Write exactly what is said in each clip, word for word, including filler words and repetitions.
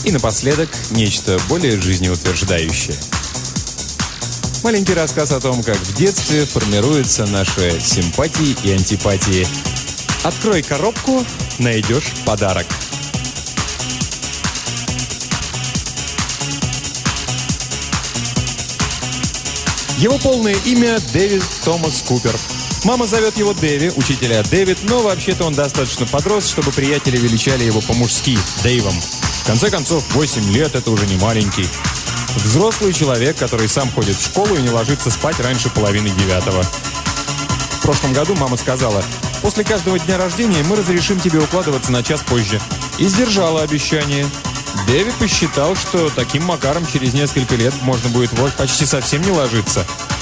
И напоследок нечто более жизнеутверждающее. Маленький рассказ о том, как в детстве формируются наши симпатии и антипатии. Открой коробку, найдешь подарок. Его полное имя Дэвид Томас Купер. Мама зовет его Дэви, учителя Дэвид, но вообще-то он достаточно подрос, чтобы приятели величали его по-мужски – Дэйвом. В конце концов, восемь лет – это уже не маленький. Взрослый человек, который сам ходит в школу и не ложится спать раньше половины девятого. В прошлом году мама сказала: «После каждого дня рождения мы разрешим тебе укладываться на час позже». И сдержала обещание. Дэви посчитал, что таким макаром через несколько лет можно будет вот почти совсем не ложиться.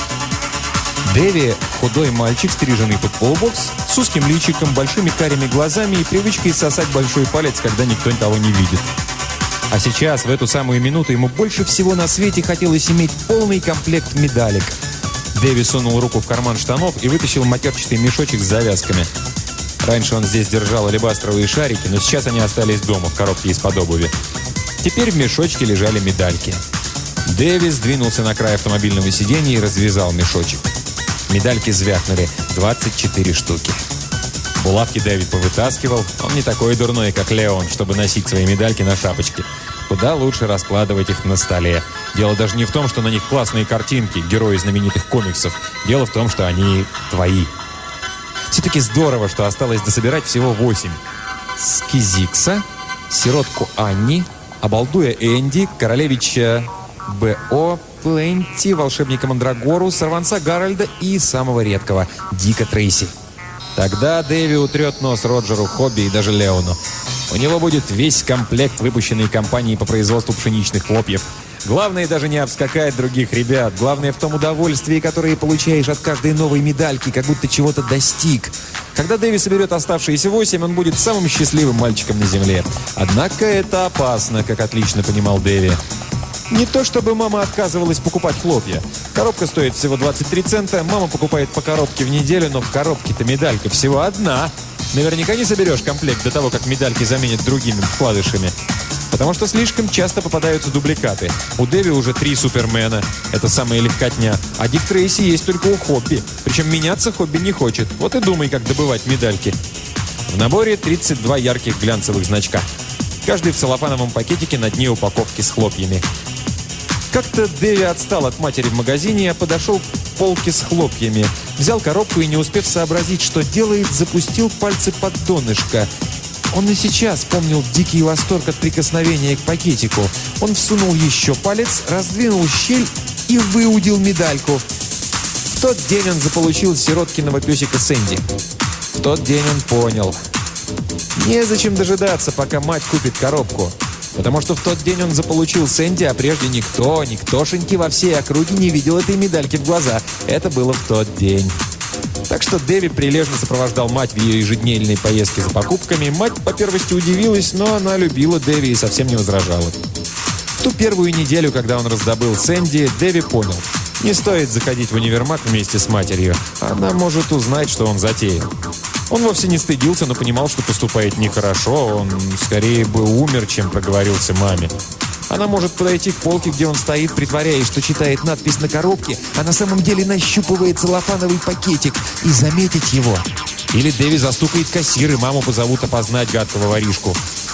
Дэви – худой мальчик, стриженный под полубокс, с узким личиком, большими карими глазами и привычкой сосать большой палец, когда никто того не видит. А сейчас, в эту самую минуту, ему больше всего на свете хотелось иметь полный комплект медалек. Дэви сунул руку в карман штанов и вытащил матерчатый мешочек с завязками. Раньше он здесь держал алебастровые шарики, но сейчас они остались дома, в коробке из-под обуви. Теперь в мешочке лежали медальки. Дэви сдвинулся на край автомобильного сиденья и развязал мешочек. Медальки звякнули. двадцать четыре штуки. Булавки Дэвид повытаскивал. Он не такой дурной, как Леон, чтобы носить свои медальки на шапочке. Куда лучше раскладывать их на столе. Дело даже не в том, что на них классные картинки, герои знаменитых комиксов. Дело в том, что они твои. Все-таки здорово, что осталось дособирать всего восемь. Скизикса, сиротку Анни, обалдуя Энди, королевича Б.О., Пленти, волшебника Мандрагору, сорванца Гарольда и самого редкого – Дика Трейси. Тогда Дэви утрет нос Роджеру, Хобби и даже Леону. У него будет весь комплект, выпущенный компанией по производству пшеничных хлопьев. Главное даже не обскакать других ребят. Главное в том удовольствии, которое получаешь от каждой новой медальки, как будто чего-то достиг. Когда Дэви соберет оставшиеся восемь, он будет самым счастливым мальчиком на земле. Однако это опасно, как отлично понимал Дэви. Не то чтобы мама отказывалась покупать хлопья. Коробка стоит всего двадцать три цента. Мама покупает по коробке в неделю, но в коробке-то медалька всего одна. Наверняка не соберешь комплект до того, как медальки заменят другими вкладышами. Потому что слишком часто попадаются дубликаты. У Дэви уже три Супермена. Это самая легкотня. А Дик Трейси есть только у Хобби. Причем меняться Хобби не хочет. Вот и думай, как добывать медальки. В наборе тридцать два ярких глянцевых значка. Каждый в целлофановом пакетике на дне упаковки с хлопьями. Как-то Дэви отстал от матери в магазине, а подошел к полке с хлопьями. Взял коробку и, не успев сообразить, что делает, запустил пальцы под донышко. Он и сейчас помнил дикий восторг от прикосновения к пакетику. Он всунул еще палец, раздвинул щель и выудил медальку. В тот день он заполучил сироткиного песика Сэнди. В тот день он понял. Незачем дожидаться, пока мать купит коробку. Потому что в тот день он заполучил Сэнди, а прежде никто, никтошеньки во всей округе не видел этой медальки в глаза. Это было в тот день. Так что Дэви прилежно сопровождал мать в ее ежедневной поездке за покупками. Мать по первости удивилась, но она любила Дэви и совсем не возражала. В ту первую неделю, когда он раздобыл Сэнди, Дэви понял: не стоит заходить в универмаг вместе с матерью. Она может узнать, что он затеял. Он вовсе не стыдился, но понимал, что поступает нехорошо. Он скорее бы умер, чем проговорился маме. Она может подойти к полке, где он стоит, притворяясь, что читает надпись на коробке, а на самом деле нащупывает целлофановый пакетик, и заметить его. Или Дэви застукает кассир, и маму позовут опознать гадкого воришку.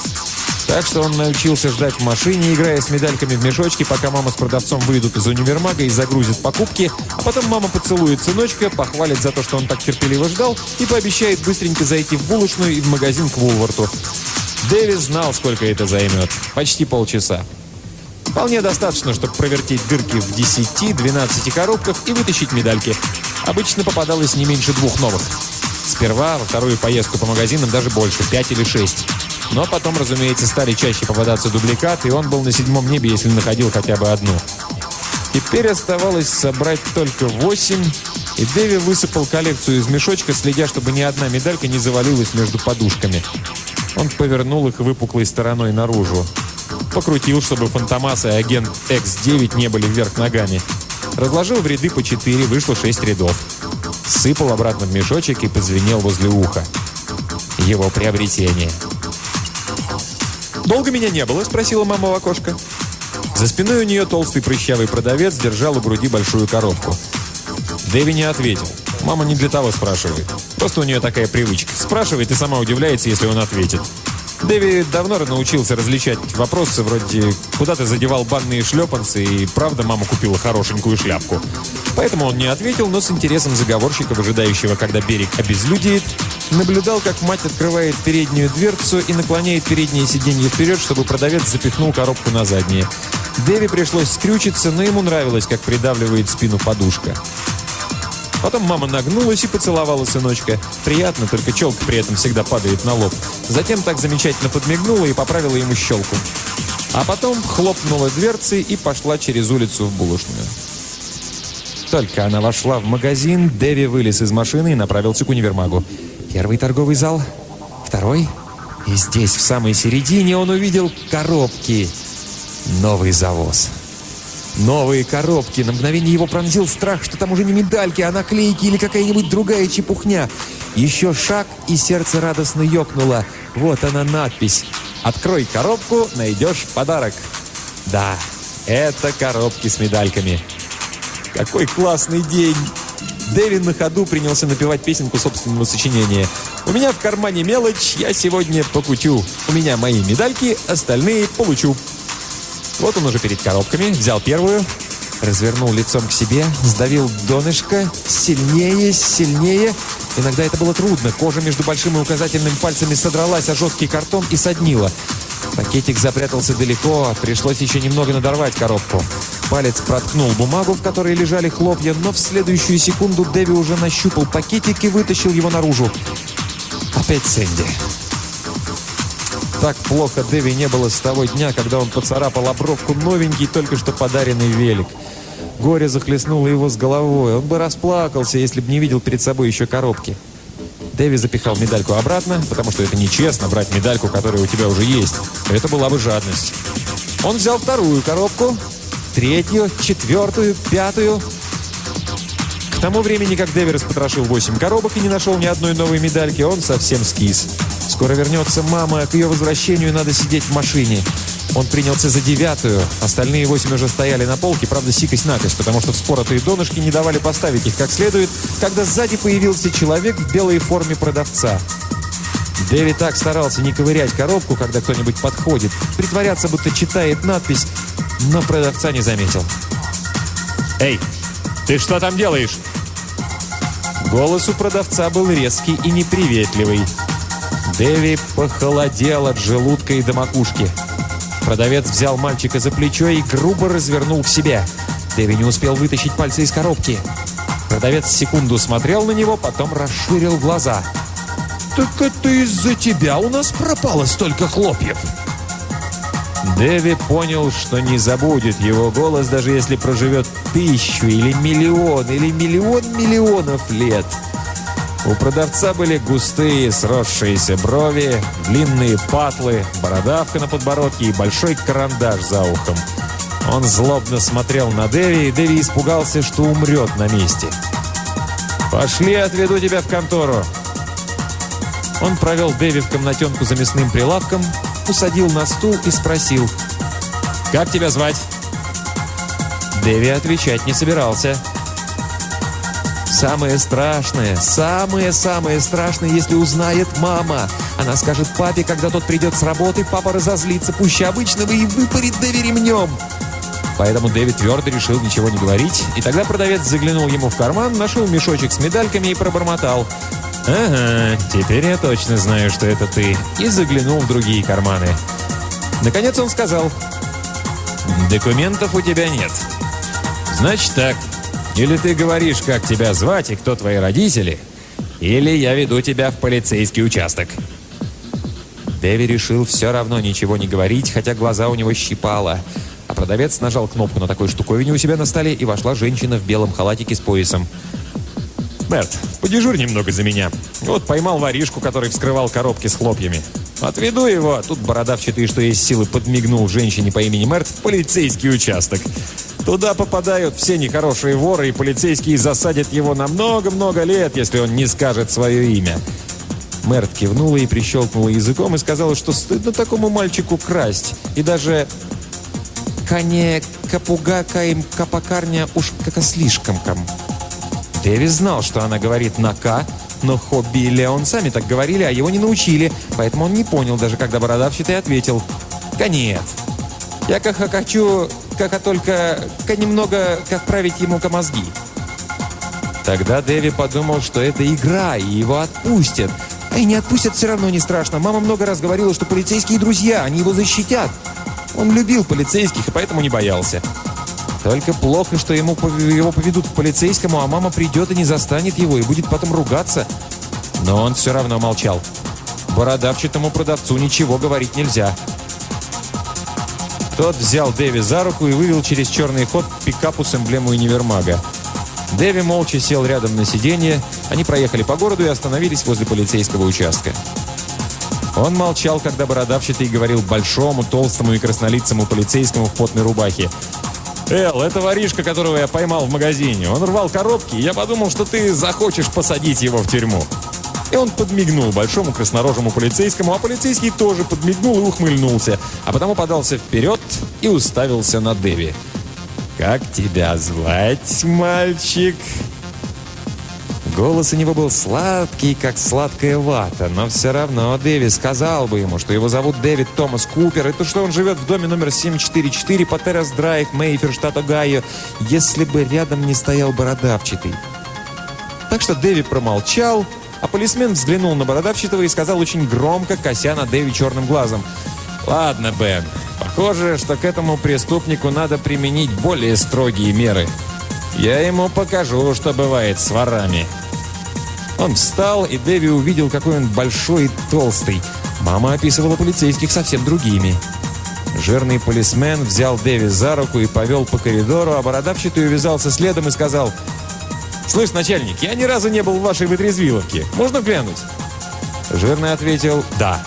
Так что он научился ждать в машине, играя с медальками в мешочке, пока мама с продавцом выйдут из универмага и загрузят покупки, а потом мама поцелует сыночка, похвалит за то, что он так терпеливо ждал, и пообещает быстренько зайти в булочную и в магазин к Вулварту. Дэви знал, сколько это займет. Почти полчаса. Вполне достаточно, чтобы провертеть дырки в десяти-двенадцати коробках и вытащить медальки. Обычно попадалось не меньше двух новых. Сперва, во вторую поездку по магазинам даже больше, пять или шесть. Но потом, разумеется, стали чаще попадаться дубликаты, и он был на седьмом небе, если находил хотя бы одну. Теперь оставалось собрать только восемь, и Дэви высыпал коллекцию из мешочка, следя, чтобы ни одна медалька не завалилась между подушками. Он повернул их выпуклой стороной наружу. Покрутил, чтобы Фантомас и агент икс девять не были вверх ногами. Разложил в ряды по четыре, вышло шесть рядов. Сыпал обратно в мешочек и позвенел возле уха. Его приобретение. «Долго меня не было?» – спросила мама в окошко. За спиной у нее толстый прыщавый продавец держал у груди большую коробку. Дэви не ответил. Мама не для того спрашивает. Просто у нее такая привычка. Спрашивает и сама удивляется, если он ответит. Дэви давно научился различать вопросы вроде «Куда ты задевал банные шлепанцы?» и «Правда, мама купила хорошенькую шляпку?» Поэтому он не ответил, но с интересом заговорщика, ожидающего, когда берег обезлюдеет, наблюдал, как мать открывает переднюю дверцу и наклоняет переднее сиденье вперед, чтобы продавец запихнул коробку на заднее. Дэви пришлось скрючиться, но ему нравилось, как придавливает спину подушка. Потом мама нагнулась и поцеловала сыночка. Приятно, только челка при этом всегда падает на лоб. Затем так замечательно подмигнула и поправила ему щелку. А потом хлопнула дверцей и пошла через улицу в булочную. Только она вошла в магазин, Дэви вылез из машины и направился к универмагу. Первый торговый зал, второй. И здесь, в самой середине, он увидел коробки. Новый завоз. Новые коробки. На мгновение его пронзил страх, что там уже не медальки, а наклейки или какая-нибудь другая чепухня. Еще шаг, и сердце радостно ёкнуло. Вот она надпись. «Открой коробку, найдешь подарок». Да, это коробки с медальками. Какой классный день! Дэви на ходу принялся напевать песенку собственного сочинения. «У меня в кармане мелочь, я сегодня покутю. У меня мои медальки, остальные получу». Вот он уже перед коробками, взял первую, развернул лицом к себе, сдавил донышко, сильнее, сильнее. Иногда это было трудно. Кожа между большим и указательным пальцами содралась, а жесткий картон и соднила. Пакетик запрятался далеко, пришлось еще немного надорвать коробку. Палец проткнул бумагу, в которой лежали хлопья, но в следующую секунду Дэви уже нащупал пакетик и вытащил его наружу. Опять Сэнди. Так плохо Дэви не было с того дня, когда он поцарапал обровку новенький, только что подаренный велик. Горе захлестнуло его с головой. Он бы расплакался, если бы не видел перед собой еще коробки. Дэви запихал медальку обратно, потому что это нечестно брать медальку, которая у тебя уже есть. Это была бы жадность. Он взял вторую коробку, третью, четвертую, пятую. К тому времени, как Дэви распотрошил восемь коробок и не нашел ни одной новой медальки, он совсем скис. Скоро вернется мама, а к ее возвращению надо сидеть в машине. Он принялся за девятую. Остальные восемь уже стояли на полке, правда, сикость-накость, потому что вспоротые донышки не давали поставить их как следует, когда сзади появился человек в белой форме продавца. Дэви так старался не ковырять коробку, когда кто-нибудь подходит, притворяться, будто читает надпись, но продавца не заметил. «Эй, ты что там делаешь?» Голос у продавца был резкий и неприветливый. Дэви похолодел от желудка и до макушки. Продавец взял мальчика за плечо и грубо развернул к себе. Дэви не успел вытащить пальцы из коробки. Продавец секунду смотрел на него, потом расширил глаза. «Так это из-за тебя у нас пропало столько хлопьев!» Дэви понял, что не забудет его голос, даже если проживет тысячу или миллион, или миллион миллионов лет. У продавца были густые сросшиеся брови, длинные патлы, бородавка на подбородке и большой карандаш за ухом. Он злобно смотрел на Дэви, и Дэви испугался, что умрет на месте. «Пошли, отведу тебя в контору». Он провел Дэви в комнатенку за мясным прилавком, усадил на стул и спросил: «Как тебя звать?» Дэви отвечать не собирался. Самое страшное, самое-самое страшное, если узнает мама. Она скажет папе, когда тот придет с работы, папа разозлится пуще обычного и выпарит Дэви ремнем. Поэтому Дэви твердо решил ничего не говорить, и тогда продавец заглянул ему в карман, нашел мешочек с медальками и пробормотал: «Ага, теперь я точно знаю, что это ты», и заглянул в другие карманы. Наконец он сказал: «Документов у тебя нет. Значит так. Или ты говоришь, как тебя звать и кто твои родители, или я веду тебя в полицейский участок». Дэви решил все равно ничего не говорить, хотя глаза у него щипало. А продавец нажал кнопку на такой штуковине у себя на столе, и вошла женщина в белом халатике с поясом. «Мерт, подежурь немного за меня. Вот поймал воришку, который вскрывал коробки с хлопьями. Отведу его». Тут бородавчатый, что есть силы, подмигнул женщине по имени Мерт в полицейский участок. Туда попадают все нехорошие воры, и полицейские засадят его на много-много лет, если он не скажет свое имя. Мэрт кивнула и прищелкнула языком и сказала, что стыдно такому мальчику красть. И даже «кане капугака им капакарня уж как слишком-кам». Дэви знал, что она говорит на «к», но Хобби и Леон сами так говорили, а его не научили, поэтому он не понял, даже когда бородавчатый ответил «Конец. Я как хочу, как только ка немного, как править ему ка мозги». Тогда Дэви подумал, что это игра, и его отпустят. А и не отпустят все равно не страшно. Мама много раз говорила, что полицейские друзья, они его защитят. Он любил полицейских и поэтому не боялся. Только плохо, что ему, его поведут к полицейскому, а мама придет и не застанет его, и будет потом ругаться. Но он все равно молчал. Бородавчатому продавцу ничего говорить нельзя. Тот взял Дэви за руку и вывел через черный ход к пикапу с эмблемой универмага. Дэви молча сел рядом на сиденье. Они проехали по городу и остановились возле полицейского участка. Он молчал, когда бородавчатый говорил большому, толстому и краснолицому полицейскому в потной рубахе: «Эл, это воришка, которого я поймал в магазине. Он рвал коробки, и я подумал, что ты захочешь посадить его в тюрьму». И он подмигнул большому краснорожему полицейскому, а полицейский тоже подмигнул и ухмыльнулся, а потом подался вперед и уставился на Дэви. «Как тебя звать, мальчик?» Голос у него был сладкий, как сладкая вата, но все равно Дэви сказал бы ему, что его зовут Дэвид Томас Купер, и то, что он живет в доме номер семь четыре четыре по Террас-Драйв, Мейфер, штат Огайо, если бы рядом не стоял бородавчатый. Так что Дэви промолчал, а полисмен взглянул на бородавчатого и сказал очень громко, кося на Дэви черным глазом: «Ладно, Бен, похоже, что к этому преступнику надо применить более строгие меры. Я ему покажу, что бывает с ворами». Он встал, и Дэви увидел, какой он большой и толстый. Мама описывала полицейских совсем другими. Жирный полисмен взял Дэви за руку и повел по коридору, а бородавчатый увязался следом и сказал: «Слышь, начальник, я ни разу не был в вашей вытрезвиловке. Можно глянуть?» Жирный ответил «да».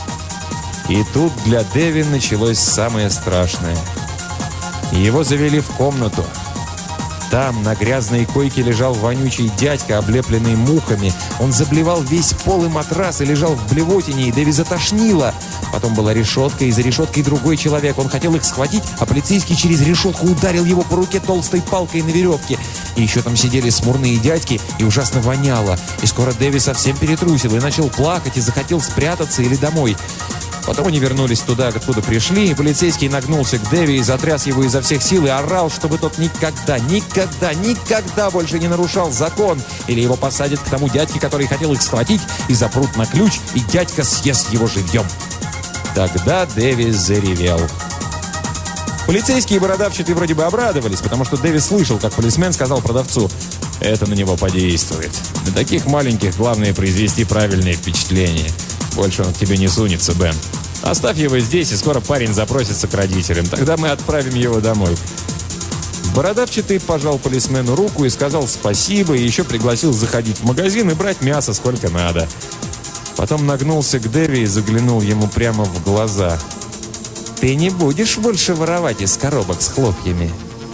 И тут для Дэви началось самое страшное. Его завели в комнату. Там на грязной койке лежал вонючий дядька, облепленный мухами. Он заблевал весь пол и матрас и лежал в блевотине, и Дэви затошнило. Потом была решетка, и за решеткой другой человек. Он хотел их схватить, а полицейский через решетку ударил его по руке толстой палкой на веревке. И еще там сидели смурные дядьки, и ужасно воняло. И скоро Дэви совсем перетрусил и начал плакать, и захотел спрятаться или домой. Потом они вернулись туда, откуда пришли, и полицейский нагнулся к Дэви и затряс его изо всех сил и орал, чтобы тот никогда, никогда, никогда больше не нарушал закон, или его посадят к тому дядьке, который хотел их схватить, и запрут на ключ, и дядька съест его живьем. Тогда Дэви заревел. Полицейские и бородавчатые вроде бы обрадовались, потому что Дэви слышал, как полисмен сказал продавцу: «Это на него подействует. На таких маленьких главное произвести правильное впечатление. Больше он к тебе не сунется, Бен. Оставь его здесь, и скоро парень запросится к родителям. Тогда мы отправим его домой». Бородавчатый пожал полисмену руку и сказал спасибо, и еще пригласил заходить в магазин и брать мясо сколько надо. Потом нагнулся к Дэви и заглянул ему прямо в глаза. «Ты не будешь больше воровать из коробок с хлопьями?»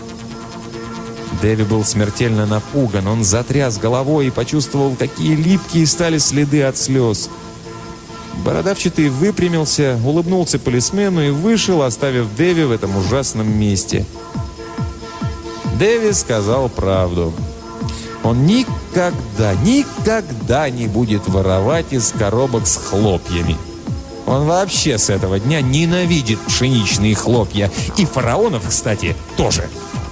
Дэви был смертельно напуган. Он затряс головой и почувствовал, какие липкие стали следы от слез. Бородавчатый выпрямился, улыбнулся полисмену и вышел, оставив Дэви в этом ужасном месте. Дэви сказал правду. Он никогда, никогда не будет воровать из коробок с хлопьями. Он вообще с этого дня ненавидит пшеничные хлопья. И фараонов, кстати, тоже.